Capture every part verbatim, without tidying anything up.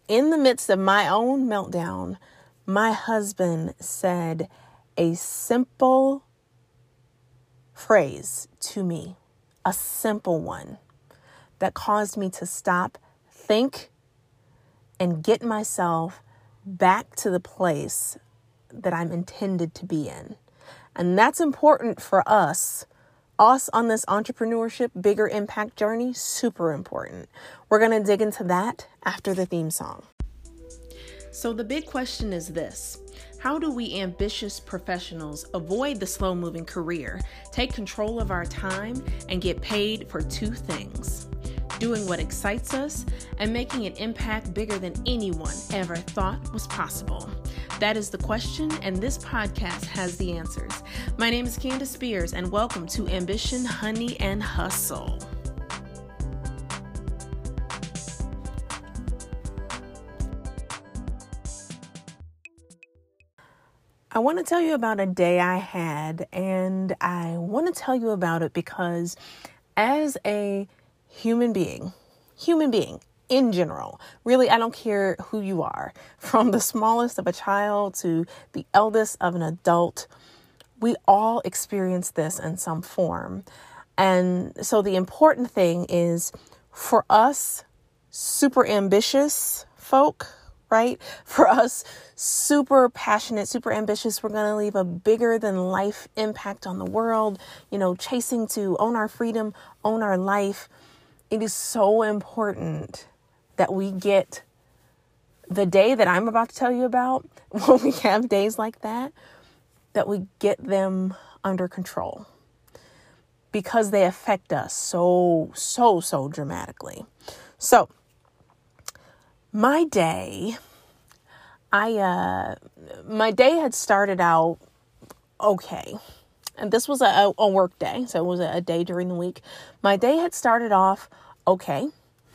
in the midst of my own meltdown, my husband said a simple phrase to me, a simple one that caused me to stop, think, and get myself back to the place that I'm intended to be in. And that's important for us, us on this entrepreneurship, bigger impact journey, super important. We're going to dig into that after the theme song. So the big question is this: how do we ambitious professionals avoid the slow-moving career, take control of our time, and get paid for two things? Doing what excites us and making an impact bigger than anyone ever thought was possible. That is the question, and this podcast has the answers. My name is Candace Spears, and welcome to Ambition, Honey, and Hustle. I want to tell you about a day I had, and I want to tell you about it because as a human being, human being in general, really, I don't care who you are, from the smallest of a child to the eldest of an adult, we all experience this in some form. And so the important thing is for us, super ambitious folk, right? For us, super passionate, super ambitious, we're going to leave a bigger than life impact on the world, you know, chasing to own our freedom, own our life. It is so important that we get the day that I'm about to tell you about, when we have days like that, that we get them under control because they affect us so, so, so dramatically. So my day, I, uh, my day had started out okay. And this was a, a work day. So it was a, a day during the week. My day had started off okay.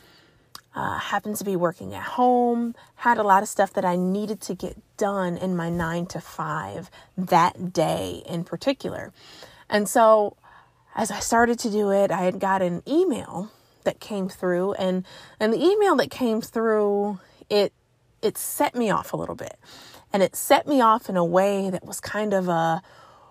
Uh, happened to be working at home, had a lot of stuff that I needed to get done in my nine to five that day in particular. And so as I started to do it, I had got an email that came through, and, and the email that came through, it, it set me off a little bit, and it set me off in a way that was kind of a,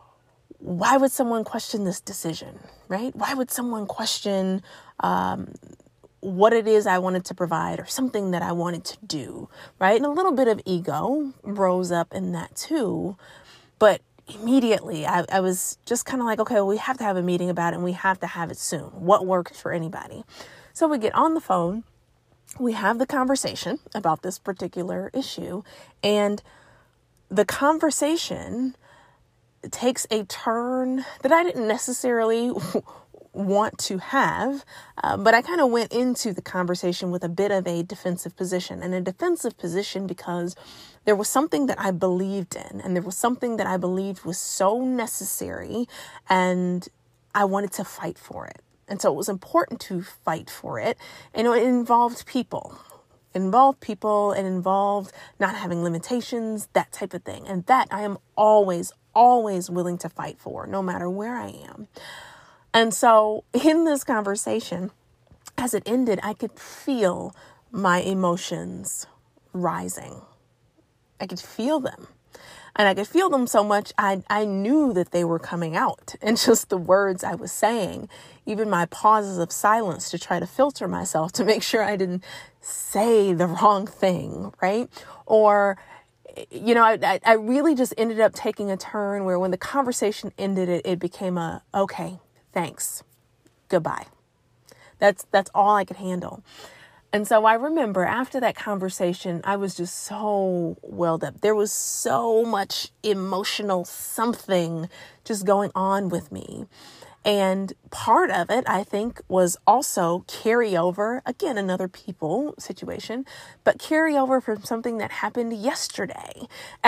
why would someone question this decision, right? Why would someone question, um, what it is I wanted to provide or something that I wanted to do, right? And a little bit of ego rose up in that too. But immediately I, I was just kind of like, okay, well, we have to have a meeting about it and we have to have it soon. What works for anybody? So we get on the phone, we have the conversation about this particular issue, and the conversation takes a turn that I didn't necessarily want to have, uh, but I kind of went into the conversation with a bit of a defensive position, and a defensive position because there was something that I believed in, and there was something that I believed was so necessary, and I wanted to fight for it. And so it was important to fight for it, and it involved people. It involved people, it involved not having limitations, that type of thing. And that I am always, always willing to fight for, no matter where I am. And so in this conversation, as it ended, I could feel my emotions rising. I could feel them. And I could feel them so much, I, I knew that they were coming out in just the words I was saying, even my pauses of silence to try to filter myself to make sure I didn't say the wrong thing, right? Or, you know, I, I really just ended up taking a turn where when the conversation ended, it, it became a, okay, thanks, goodbye. That's, that's all I could handle. And so I remember after that conversation, I was just so welled up. There was so much emotional something just going on with me. And part of it, I think, was also carryover, again, another people situation, but carryover from something that happened yesterday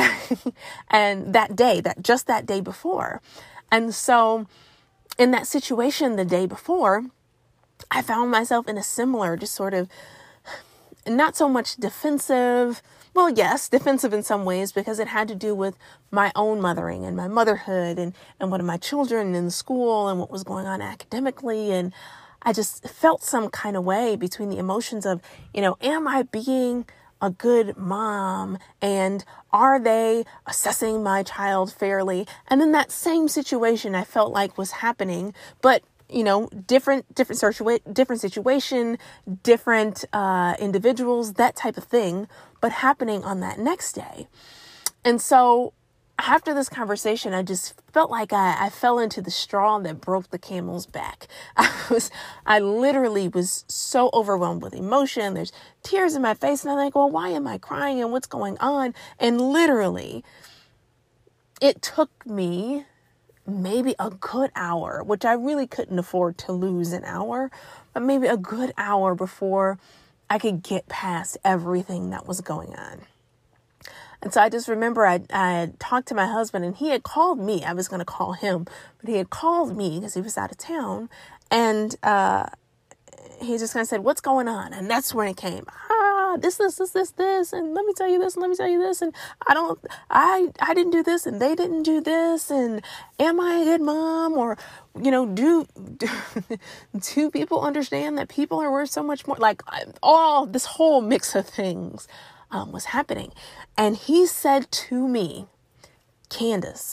and that day, that just that day before. And so in that situation the day before, I found myself in a similar, just sort of not so much defensive. Well, yes, defensive in some ways because it had to do with my own mothering and my motherhood and, and one of my children in school and what was going on academically. And I just felt some kind of way between the emotions of, you know, am I being a good mom? And are they assessing my child fairly? And then that same situation I felt like was happening, but you know, different, different, situa- different situation, different uh, individuals, that type of thing, but happening on that next day. And so after this conversation, I just felt like I, I fell into the straw that broke the camel's back. I was, I literally was so overwhelmed with emotion. There's tears in my face and I'm like, well, why am I crying and what's going on? And literally it took me maybe a good hour, which I really couldn't afford to lose an hour, but maybe a good hour before I could get past everything that was going on. And so I just remember I, I had talked to my husband and he had called me. I was going to call him, but he had called me because he was out of town. And uh, he just kind of said, what's going on? And that's when it came. Ah, this, this, this, this, this. And let me tell you this, and let me tell you this. And I don't, I, I didn't do this and they didn't do this. And am I a good mom? Or, you know, do, do, do people understand that people are worth so much more? Like all this whole mix of things um, was happening. And he said to me, Candace,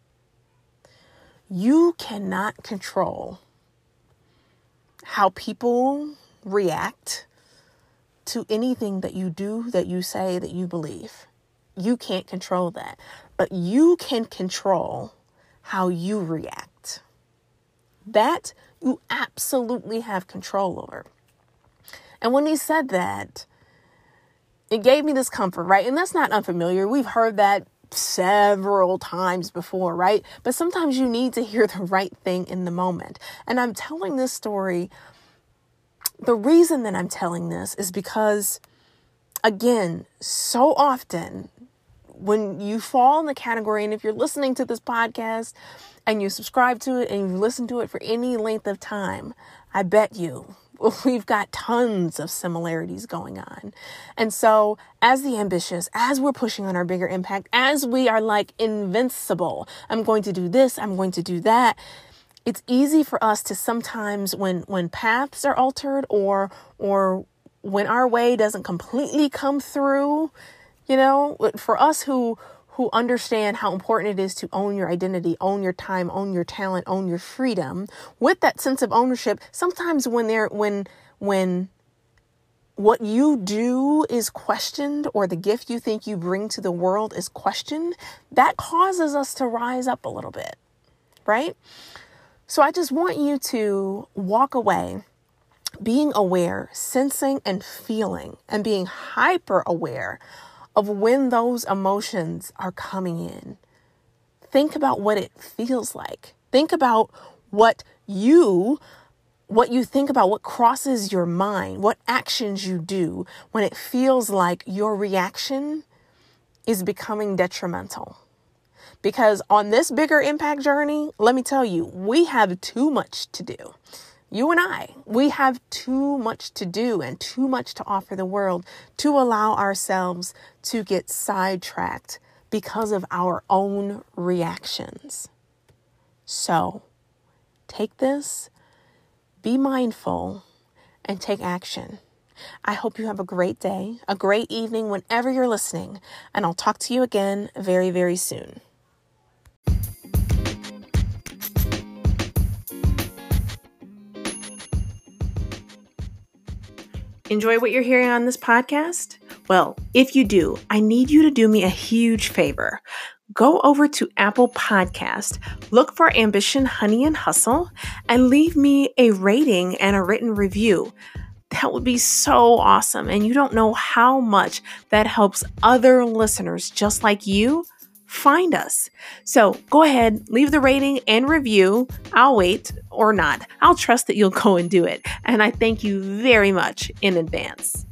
you cannot control how people react to anything that you do, that you say, that you believe. You can't control that, but you can control how you react. That you absolutely have control over. And when he said that, it gave me this comfort, right? And that's not unfamiliar. We've heard that several times before, right? But sometimes you need to hear the right thing in the moment. And I'm telling this story. The reason that I'm telling this is because, again, so often when you fall in the category, and if you're listening to this podcast and you subscribe to it and you listen to it for any length of time, I bet you we've got tons of similarities going on. And so as the ambitious, as we're pushing on our bigger impact, as we are like invincible, I'm going to do this, I'm going to do that. It's easy for us to sometimes when, when paths are altered or, or when our way doesn't completely come through, you know, for us who, who understand how important it is to own your identity, own your time, own your talent, own your freedom, with that sense of ownership, sometimes when they're, when, when what you do is questioned or the gift you think you bring to the world is questioned, that causes us to rise up a little bit, right? So I just want you to walk away being aware, sensing and feeling and being hyper aware of when those emotions are coming in. Think about what it feels like. Think about what you, what you think about, what crosses your mind, what actions you do when it feels like your reaction is becoming detrimental. Because on this bigger impact journey, let me tell you, we have too much to do. You and I, we have too much to do and too much to offer the world to allow ourselves to get sidetracked because of our own reactions. So take this, be mindful, and take action. I hope you have a great day, a great evening whenever you're listening, and I'll talk to you again very, very soon. Enjoy what you're hearing on this podcast? Well, if you do, I need you to do me a huge favor. Go over to Apple Podcast, look for Ambition, Honey, and Hustle, and leave me a rating and a written review. That would be so awesome. And you don't know how much that helps other listeners just like you find us. So go ahead, leave the rating and review. I'll wait or not. I'll trust that you'll go and do it. And I thank you very much in advance.